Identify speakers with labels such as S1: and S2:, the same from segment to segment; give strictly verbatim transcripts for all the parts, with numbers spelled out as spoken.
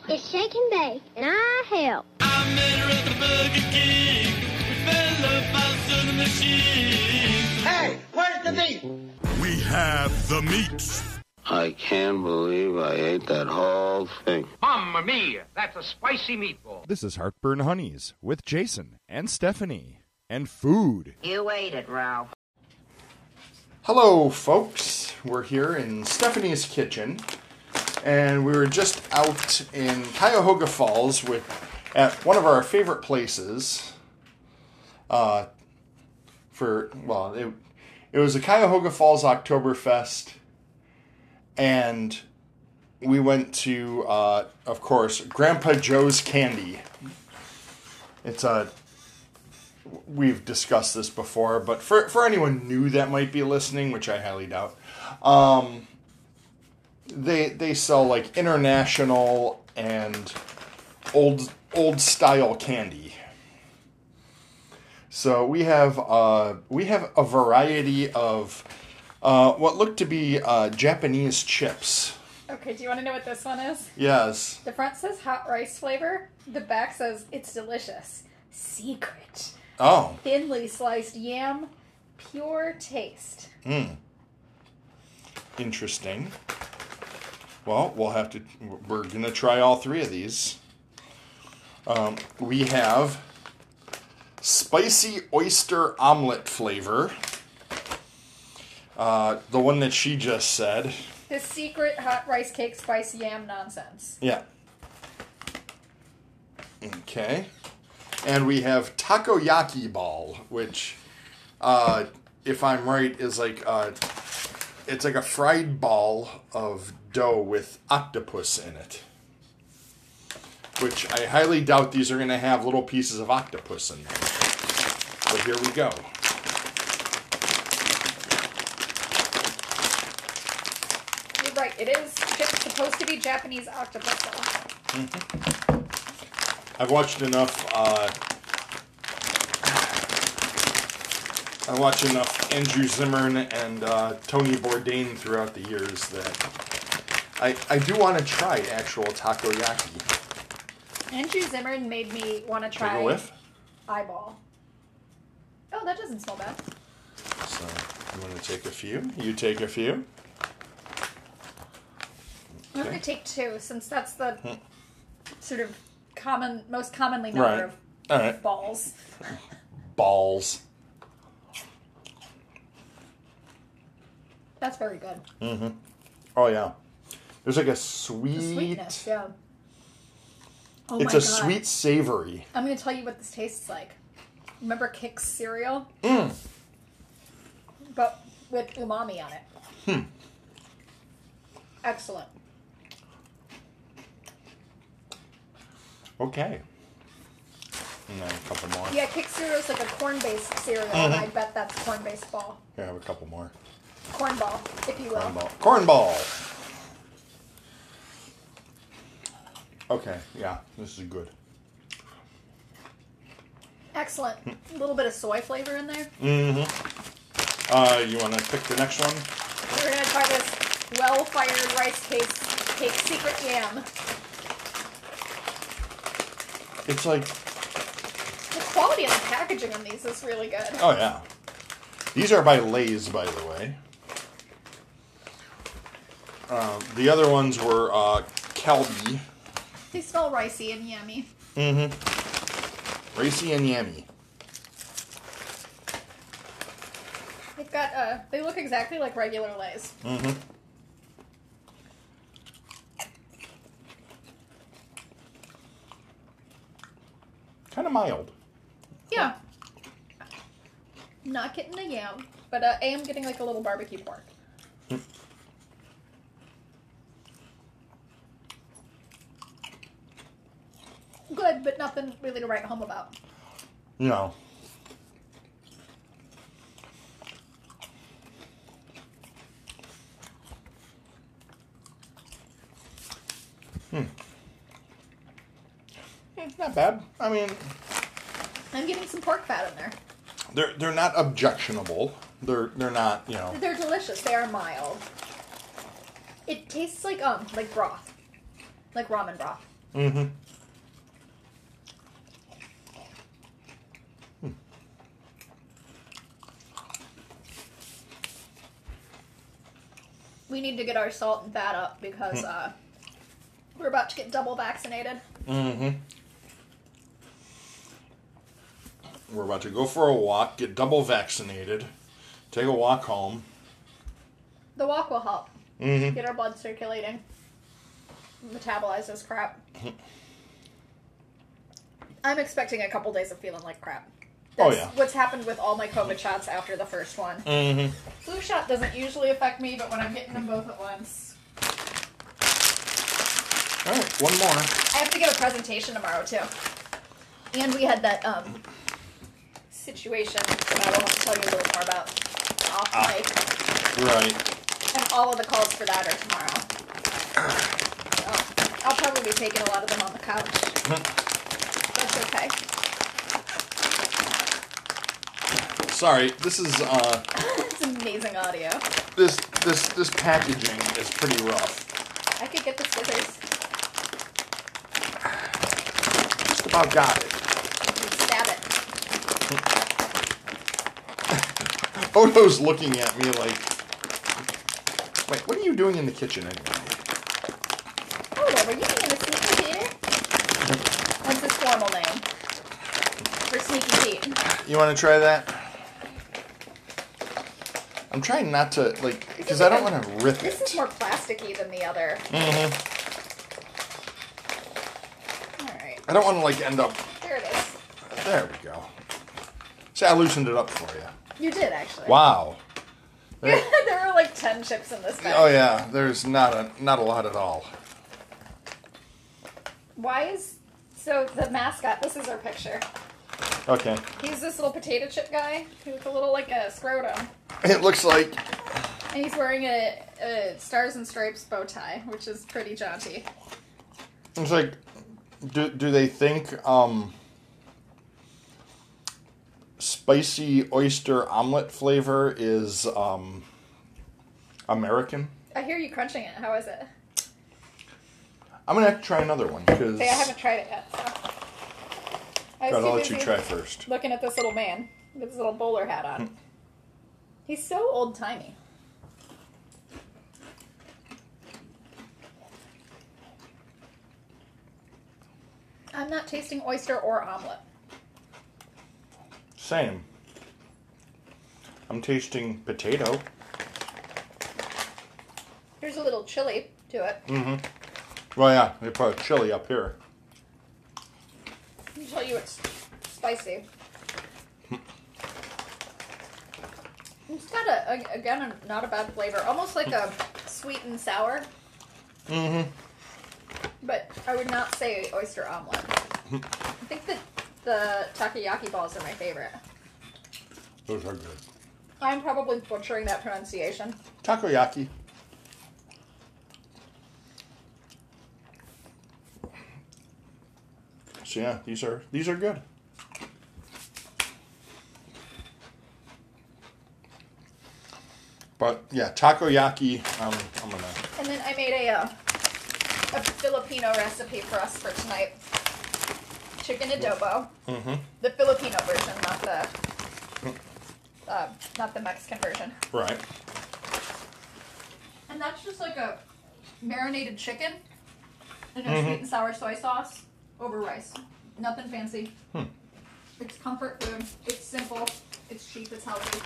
S1: It's Shake and Bake, and I help.
S2: I met her at the Burger King. We fell about to the machine.
S3: Hey, where's the meat?
S4: We have the meat.
S5: I can't believe I ate that whole thing.
S6: Mamma mia, that's a spicy meatball.
S7: This is Heartburn Honeys with Jason and Stephanie and food.
S8: You ate it, Ralph.
S9: Hello, folks. We're here in Stephanie's kitchen, and we were just out in Cuyahoga Falls with at one of our favorite places. Uh, for well, it it was a Cuyahoga Falls Oktoberfest, and we went to, uh, of course, Grandpa Joe's Candy. It's a We've discussed this before, but for for anyone new that might be listening, which I highly doubt, um, they they sell like international and old old style candy. So we have uh, we have a variety of uh, what look to be uh, Japanese chips.
S10: Okay, do you want to know what this one is?
S9: Yes.
S10: The front says hot rice flavor. The back says it's delicious. Secret.
S9: Oh.
S10: Thinly sliced yam, pure taste.
S9: Hmm. Interesting. Well, we'll have to, we're going to try all three of these. Um, we have spicy oyster omelet flavor. Uh, the one that she just said.
S10: The secret hot rice cake spice yam nonsense.
S9: Yeah. Okay. And we have takoyaki ball, which, uh, if I'm right, is like uh, it's like a fried ball of dough with octopus in it. Which I highly doubt these are going to have little pieces of octopus in them. But here we go.
S10: You're right. It is supposed to be Japanese octopus ball.
S9: Mm-hmm. I've watched enough, uh, I watched enough Andrew Zimmern and uh, Tony Bourdain throughout the years that I, I do want to try actual takoyaki.
S10: Andrew Zimmern made me want to try
S9: Take a whiff?
S10: eyeball. Oh, that doesn't smell bad.
S9: So, I'm going to take a few. You take a few.
S10: I'm
S9: Okay.
S10: going to take two, since that's the hmm. sort of common, most commonly known
S9: Right.
S10: of
S9: All right.
S10: balls.
S9: Balls.
S10: That's very good.
S9: Mm-hmm. Oh, yeah. There's like a sweet...
S10: The sweetness, yeah. Oh
S9: it's
S10: my
S9: a
S10: God.
S9: sweet savory.
S10: I'm going to tell you what this tastes like. Remember Kix cereal?
S9: Mm.
S10: But with umami on it.
S9: Hmm.
S10: Excellent.
S9: Okay. And then a couple more.
S10: Yeah, Kix cereal is like a corn-based cereal,
S9: Mm-hmm.
S10: and I bet that's corn-based ball.
S9: Here, I have a couple more.
S10: Corn ball, if you will.
S9: Corn ball. Corn ball! Okay, yeah, this is good.
S10: Excellent. A little bit of soy flavor in there.
S9: Mm-hmm. Uh, you want to pick the next one?
S10: We're going to try this well-fired rice cake, cake secret yam.
S9: It's like...
S10: The quality of the packaging on these is really good.
S9: Oh, yeah. These are by Lay's, by the way. Uh, the other ones were uh, Calbee.
S10: They smell ricey and yummy.
S9: Mm-hmm. Racy and yummy.
S10: They've got, uh, they look exactly like regular Lay's.
S9: Mm-hmm. Kind of mild.
S10: Yeah. Not getting the yam, but uh, I am getting like a little barbecue pork.
S9: Mm.
S10: Good, but nothing really to write home about.
S9: No. Hmm. It's not bad. I mean,
S10: I'm getting some pork fat in there.
S9: they're they're not objectionable. They're they're not, you know.
S10: They're delicious. They are mild. It tastes like um like broth, like ramen broth.
S9: Mm-hmm. Hmm.
S10: We need to get our salt and fat up because uh, we're about to get double vaccinated.
S9: Mm-hmm. We're about to go for a walk, get double vaccinated, take a walk home.
S10: The walk will help.
S9: Mm-hmm.
S10: Get our blood circulating. Metabolize this crap. I'm expecting a couple days of feeling like crap. That's
S9: Oh, yeah.
S10: what's happened with all my COVID shots after the first one.
S9: Mm-hmm.
S10: Flu shot doesn't usually affect me, but when I'm getting them both at once.
S9: All right, one more.
S10: I have to give a presentation tomorrow, too. And we had that um, situation that I will have to tell you a little more about off
S9: Ah.
S10: mic.
S9: Right.
S10: And all of the calls for that are tomorrow. So I'll probably be taking a lot of them on the couch. That's okay.
S9: Sorry, this is uh
S10: It's amazing audio.
S9: this this this packaging is pretty rough.
S10: I could get the scissors.
S9: Just about got it.
S10: Stab it.
S9: Odo's looking at me like, wait, what are you doing in the kitchen anyway?
S10: Hold on, were you being a Sneaky Peter? That's his formal name. For Sneaky Pete.
S9: You want to try that? I'm trying not to, like, because I don't want to rip
S10: This
S9: it.
S10: is more plasticky than the other.
S9: Mm-hmm.
S10: Alright.
S9: I don't want to, like, end up...
S10: There it is.
S9: There we go. See, I loosened it up for you.
S10: You did, actually.
S9: Wow. There-
S10: There were like ten chips in this bag.
S9: oh, yeah. There's not a not a lot at all.
S10: Why is... So, the mascot, this is our picture.
S9: Okay.
S10: He's this little potato chip guy with a little, like, a scrotum.
S9: It looks like...
S10: And he's wearing a, a Stars and Stripes bow tie, which is pretty jaunty.
S9: It's like... Do, do they think, um... spicy oyster omelet flavor is, um... American?
S10: I hear you crunching it. How is it?
S9: I'm gonna have to try another one, because...
S10: Hey, I haven't tried it yet, so... I was
S9: I'll
S10: too
S9: let you
S10: busy
S9: try first.
S10: looking at this little man with his little bowler hat on. He's so old-timey. I'm not tasting oyster or omelet.
S9: Same. I'm tasting potato.
S10: There's a little chili to it.
S9: Mm-hmm. Well, yeah, they put chili up here.
S10: I'll tell you it's spicy. It's got a, a again a, not a bad flavor, almost like a sweet and sour.
S9: Mm-hmm.
S10: But I would not say oyster omelet. I think that the takoyaki balls are my favorite.
S9: Those are good.
S10: I'm probably butchering that pronunciation.
S9: Takoyaki. So yeah, these are these are good. But yeah, takoyaki. Um, I'm gonna.
S10: And then I made a uh, a Filipino recipe for us for tonight. Chicken adobo.
S9: Mm-hmm.
S10: The Filipino version, not the uh, not the Mexican version.
S9: Right.
S10: And that's just like a marinated chicken in a
S9: Mhm.
S10: sweet and sour soy sauce over rice. Nothing fancy.
S9: Hmm.
S10: It's comfort food. It's simple. It's cheap. It's healthy.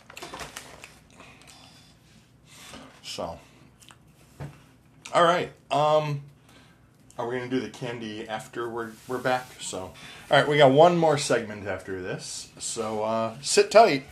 S9: So. All right. Um. Are we gonna do the candy after we're we're back? So. All right, we got one more segment after this. So uh, sit tight.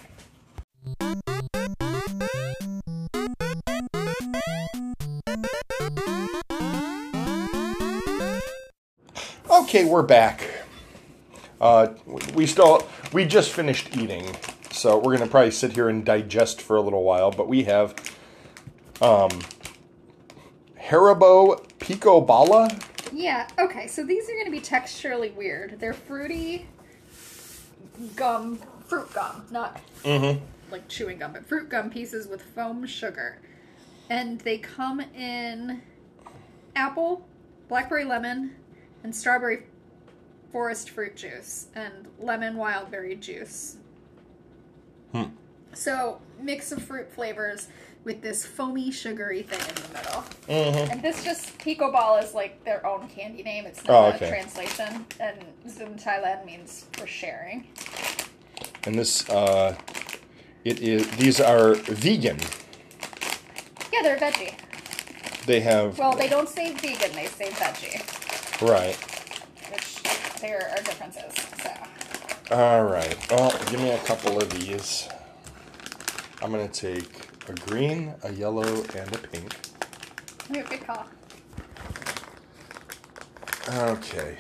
S9: Okay, we're back. Uh, we still we just finished eating, so we're gonna probably sit here and digest for a little while. But we have um, Haribo Pico Bala.
S10: Yeah, okay, so these are going to be texturally weird. They're fruity gum, fruit gum, not
S9: Mm-hmm.
S10: like chewing gum, but fruit gum pieces with foam sugar. And they come in apple, blackberry lemon, and strawberry forest fruit juice, and lemon wild berry juice.
S9: Hmm.
S10: So, mix of fruit flavors with this foamy, sugary thing in the middle.
S9: Mm-hmm.
S10: And this just, Pico Ball is like their own candy name. It's not
S9: Oh,
S10: a
S9: okay.
S10: translation. And Zoom Thailand means for sharing.
S9: And this, uh, it is, these are vegan.
S10: Yeah, they're veggie.
S9: They have,
S10: Well, they don't say vegan, they say veggie.
S9: right.
S10: Which, there are differences, so.
S9: All right. Well, give me a couple of these. I'm going to take a green, a yellow, and a pink.
S10: Ooh, good call.
S9: Okay.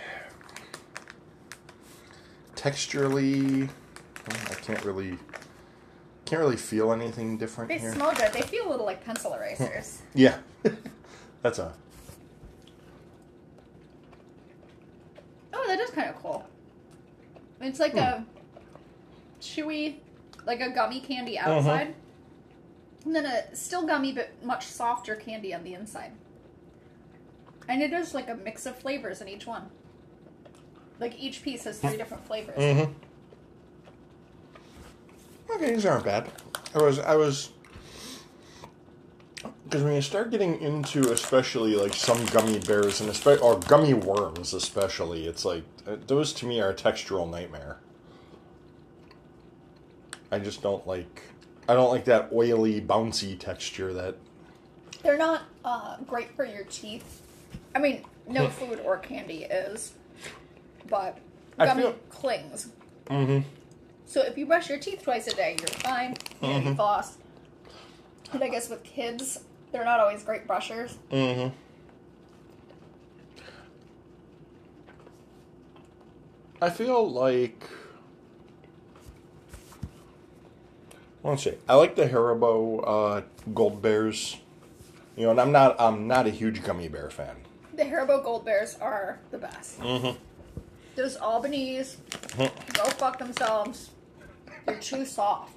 S9: Texturally, I can't really, can't really feel anything different
S10: They
S9: here.
S10: smell good. They feel a little like pencil erasers.
S9: Yeah. That's a,
S10: Oh, that is kind of cool. It's like a chewy, like a gummy candy outside. And then a still gummy, but much softer candy on the inside. And it is like a mix of flavors in each one. Like each piece has three different flavors.
S9: mm-hmm. Okay, these aren't bad. I was, I was, because when you start getting into especially like some gummy bears and especially, or gummy worms especially, it's like, uh, those to me are a textural nightmare. I just don't like, I don't like that oily, bouncy texture that,
S10: They're not uh, great for your teeth. I mean, no food or candy is. But
S9: I
S10: gummy
S9: feel-
S10: clings.
S9: mm-hmm.
S10: So if you brush your teeth twice a day, you're fine. You know, you floss. And I guess with kids, they're not always great brushers.
S9: Mm-hmm. I feel like, let's see, I like the Haribo uh, Gold Bears. You know, and I'm not, I'm not a huge gummy bear fan.
S10: The Haribo Gold Bears are the best.
S9: Mm-hmm.
S10: Those Albanese, go fuck themselves. They're too soft.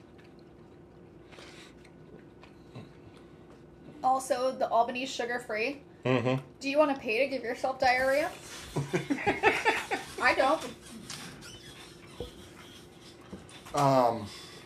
S10: Also, the Albanese sugar-free.
S9: Mm-hmm.
S10: Do you want to pay to give yourself diarrhea? I don't.
S9: Um,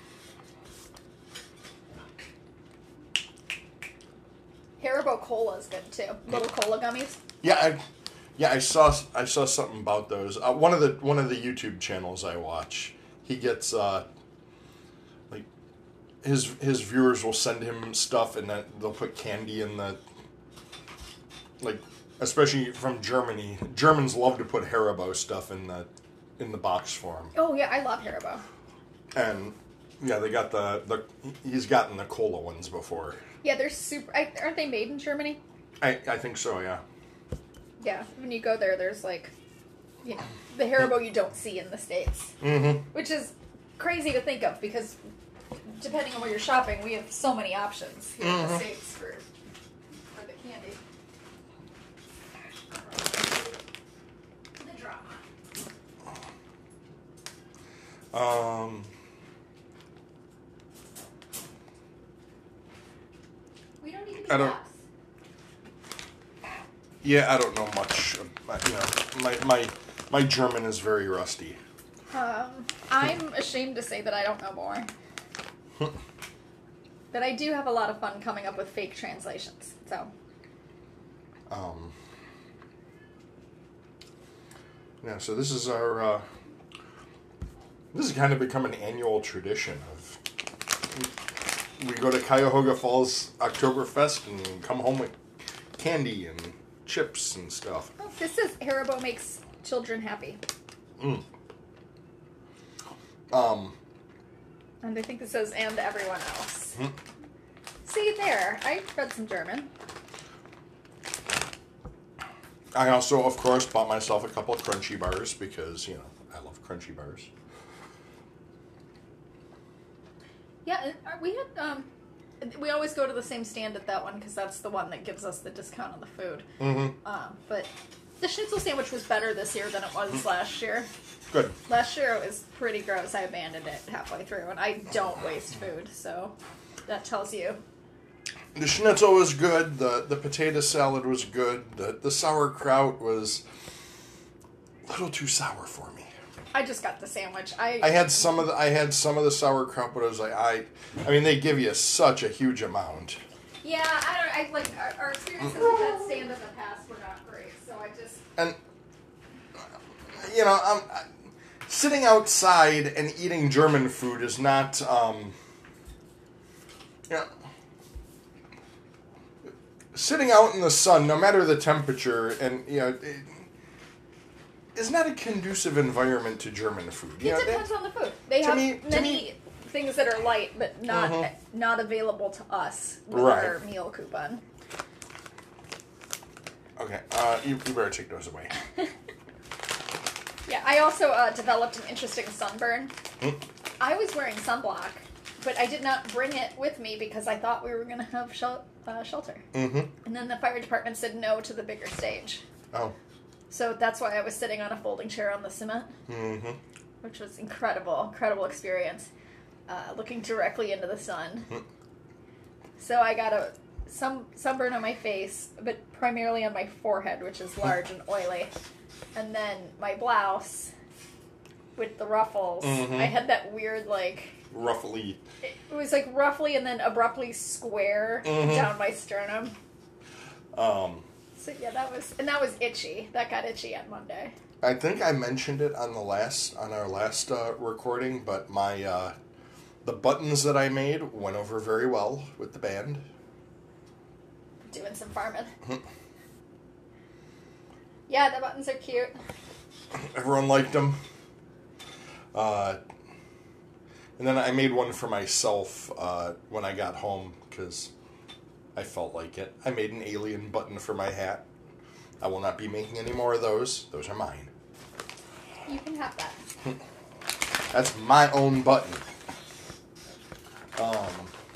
S10: Haribo Cola is good too. Little cola gummies.
S9: yeah, I, yeah, I saw, I saw something about those. Uh, one of the, one of the YouTube channels I watch, he gets, uh, like, his his viewers will send him stuff, and then they'll put candy in the, like, especially from Germany. Germans love to put Haribo stuff in the, in the box for him.
S10: Oh yeah, I love Haribo.
S9: And yeah, they got the, the he's gotten the cola ones before.
S10: Yeah, they're super. I, aren't they made in Germany?
S9: I I think so, yeah.
S10: Yeah, when you go there, there's like, you know, the Haribo you don't see in the States.
S9: Mm-hmm.
S10: Which is crazy to think of because depending on where you're shopping, we have so many options here in the States for, for the candy. The drama.
S9: Um.
S10: We don't need to be
S9: I don't-
S10: fast.
S9: Yeah, I don't know much. About, you know, my my my German is very rusty.
S10: Um, I'm ashamed to say that I don't know more. But I do have a lot of fun coming up with fake translations. So,
S9: Um. Yeah, so this is our. Uh, this has kind of become an annual tradition of. We go to Cuyahoga Falls Oktoberfest and come home with candy and chips and stuff.
S10: oh, this is Haribo makes children happy.
S9: Mm. Um.
S10: And I think this says, and everyone else.
S9: Hmm.
S10: See, there. I read some German.
S9: I also, of course, bought myself a couple of crunchy bars because, you know, I love crunchy bars.
S10: Yeah, and, uh, we had, um, we always go to the same stand at that one because that's the one that gives us the discount on the food.
S9: Mm-hmm.
S10: Um, but the schnitzel sandwich was better this year than it was last year.
S9: Good.
S10: Last year it was pretty gross. I abandoned it halfway through, and I don't waste food, so that tells you.
S9: The schnitzel was good. The the potato salad was good. The the sauerkraut was little too sour for me.
S10: I just got the sandwich. I
S9: I had some of the I had some of the sauerkraut, but I was like, I, I mean, they give you such a huge amount.
S10: Yeah, I don't. I like our, our experiences with that stand in the past were not great, so I just.
S9: And you know, I'm I, sitting outside and eating German food is not, um, you know, sitting out in the sun, no matter the temperature, and you know. It, is not a conducive environment to German food. You
S10: It
S9: know,
S10: depends
S9: that-
S10: on the food. They
S9: to
S10: have
S9: me- to
S10: many
S9: me-
S10: things that are light, but not
S9: Mhm.
S10: not available to us with
S9: Right.
S10: our meal coupon.
S9: Okay, uh, you, you better take those away.
S10: Yeah, I also uh, developed an interesting sunburn.
S9: Hmm?
S10: I was wearing sunblock, but I did not bring it with me because I thought we were going to have shel- uh, shelter.
S9: Mm-hmm.
S10: And then the fire department said no to the bigger stage.
S9: Oh.
S10: So that's why I was sitting on a folding chair on the cement,
S9: Mm-hmm.
S10: which was incredible, incredible experience, uh, looking directly into the sun.
S9: Hmm.
S10: So I got a some sunburn on my face, but primarily on my forehead, which is large and oily, and then my blouse with the ruffles.
S9: Mhm.
S10: I had that weird like
S9: Roughly.
S10: it, it was like roughly and then abruptly square
S9: Mhm.
S10: down my sternum.
S9: Um,
S10: So yeah, that was and that was itchy. That got itchy on Monday.
S9: I think I mentioned it on the last on our last uh, recording, but my uh, the buttons that I made went over very well with the band.
S10: Doing some farming.
S9: Mhm.
S10: Yeah, the buttons are cute.
S9: Everyone liked them. Uh, and then I made one for myself uh, when I got home because I felt like it. I made an alien button for my hat. I will not be making any more of those. Those are mine.
S10: You can have that.
S9: That's my own button. Um,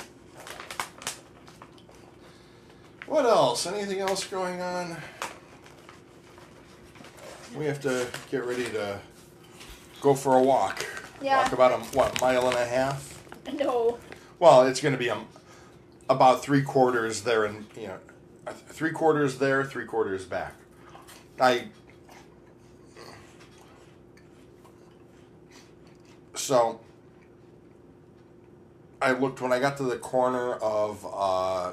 S9: what else? Anything else going on? We have to get ready to go for a walk.
S10: Yeah.
S9: Walk about a what mile and a half.
S10: No.
S9: Well, it's going to be a, about three quarters there, and you know, three quarters there, three quarters back. I. So, I looked when I got to the corner of uh,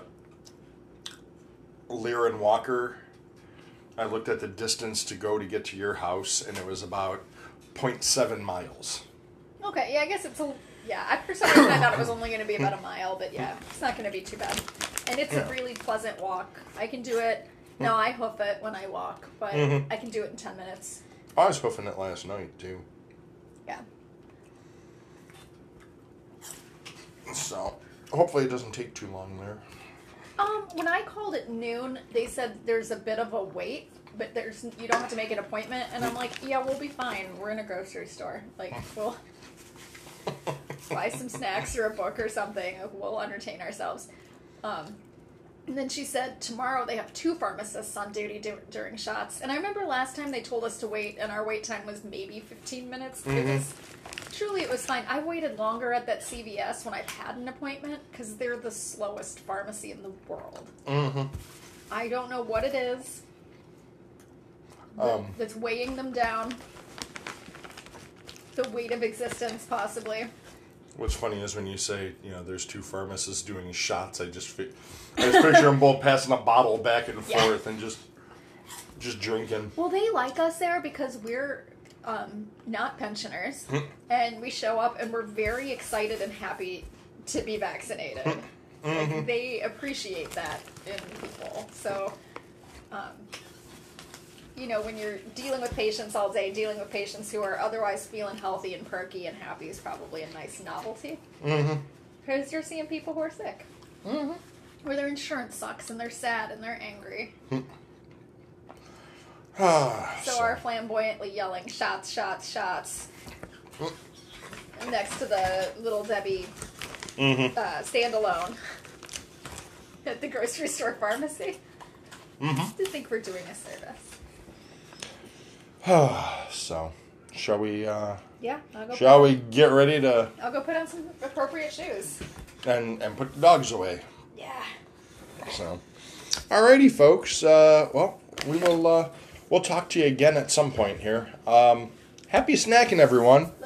S9: Lear and Walker. I looked at the distance to go to get to your house, and it was about zero point seven miles.
S10: Okay, yeah, I guess it's a... Yeah, I, for some reason I thought it was only going to be about a mile, but yeah, it's not going to be too bad. And it's
S9: Yeah.
S10: a really pleasant walk. I can do it... No, I hoof it when I walk, but
S9: Mhm.
S10: I can do it in ten minutes.
S9: I was hoofing it last night, too.
S10: Yeah.
S9: So, hopefully it doesn't take too long there.
S10: Um, when I called at noon, they said there's a bit of a wait, but there's you don't have to make an appointment. And I'm like, yeah, we'll be fine. We're in a grocery store. Like, we'll buy some snacks or a book or something. We'll entertain ourselves. Um, and then she said tomorrow they have two pharmacists on duty du- during shots. And I remember last time they told us to wait, and our wait time was maybe fifteen minutes. It was truly, it was fine. I waited longer at that C V S when I've had an appointment because they're the slowest pharmacy in the world.
S9: Mm-hmm.
S10: I don't know what it is that-
S9: Um.
S10: that's weighing them down. The weight of existence, possibly.
S9: What's funny is when you say, you know, there's two pharmacists doing shots, I just, fi- I just picture them both passing a bottle back and
S10: Yeah.
S9: forth and just, just drinking.
S10: Well, they like us there because we're um, not pensioners,
S9: Hmm.
S10: and we show up and we're very excited and happy to be vaccinated. Like, they appreciate that in people. So, um, you know, when you're dealing with patients all day, dealing with patients who are otherwise feeling healthy and perky and happy is probably a nice novelty.
S9: Mm-hmm.
S10: Because you're seeing people who are sick. Mm-hmm. Where their insurance sucks and they're sad and they're angry.
S9: Ah,
S10: So our flamboyantly yelling, shots, shots, shots. Next to the Little Debbie
S9: Mm-hmm.
S10: uh, standalone at the grocery store pharmacy.
S9: Mm-hmm.
S10: I think we're doing a service.
S9: So, shall we, uh,
S10: Yeah, I'll go.
S9: shall
S10: put,
S9: we get ready to,
S10: I'll go put on some appropriate shoes.
S9: and, and put the dogs away?
S10: Yeah.
S9: So, alrighty, folks. Uh, well, we will, uh, we'll talk to you again at some point here. Um, happy snacking, everyone.